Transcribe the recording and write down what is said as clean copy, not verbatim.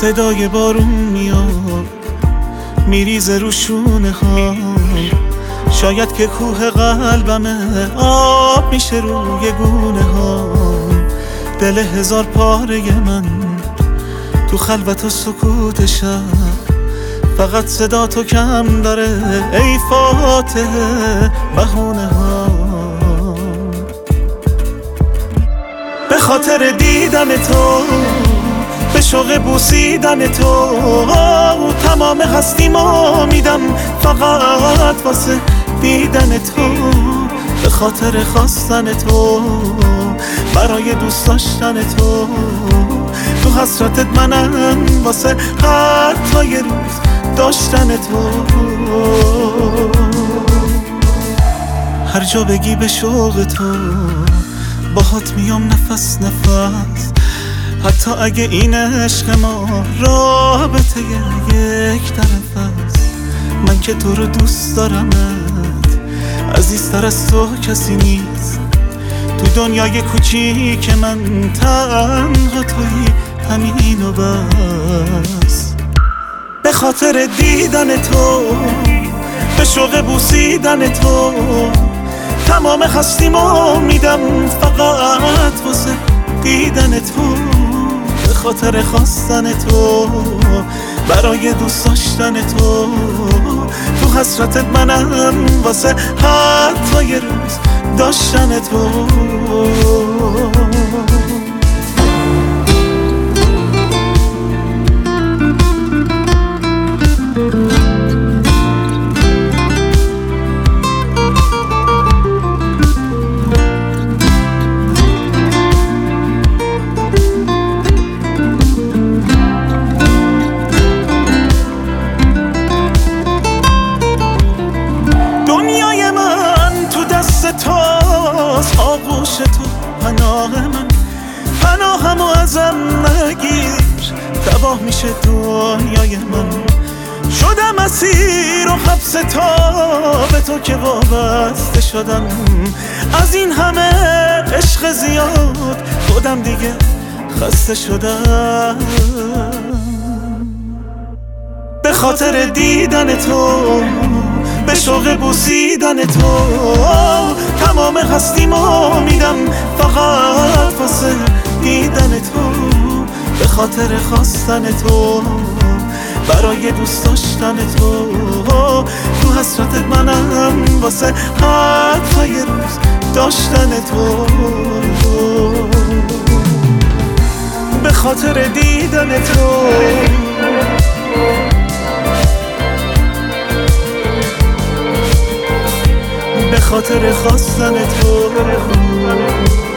صدای بارون میاد میریزه رو شونه ها، شاید که کوه قلبمه آب میشه روی گونه ها. دل هزار پاره من تو خلوت و سکوت شب، فقط صدا تو کم داره ای فاتح بهونه ها. به خاطر دیدن تو، به شوق بوسیدن تو، تمام هستیمو میدم فقط واسه دیدن تو. به خاطر خواستن تو، برای دوست داشتن تو، تو حسرتت منم واسه حتی یه روز داشتن تو. هر جا بگی به شوق تو، باهات میام نفس نفس، حتی اگه این عشق ما رابطه یک طرف است. من که تو رو دوست دارمت، عزیزتر از تو کسی نیست. تو دنیای کوچیک من تنها تویی، همین و بس. به خاطر دیدن تو، به شوق بوسیدن تو، تمام هستیمو میدم فقط واسه دیدن تو. به خاطر خواستن تو، برای دوست داشتن تو، تو حسرتت منم واسه حتی یه روز داشتن تو. تاست آغوش تو پناه من، پناهمو ازم نگیر، تباه میشه دنیای من. شدم اسیر و حبس تا به تو که وابسته شدم، از این همه عشق زیاد خودم دیگه خسته شدم. به خاطر دیدن تو، به شوق بوسیدن تو، تمام هستیمو میدم فقط واسه دیدن تو. به خاطر خواستن تو، برای دوست داشتن تو، تو حسرتت منم واسه حتی یه روز داشتن تو. به خاطر دیدن تو، به خاطر خواستن تو.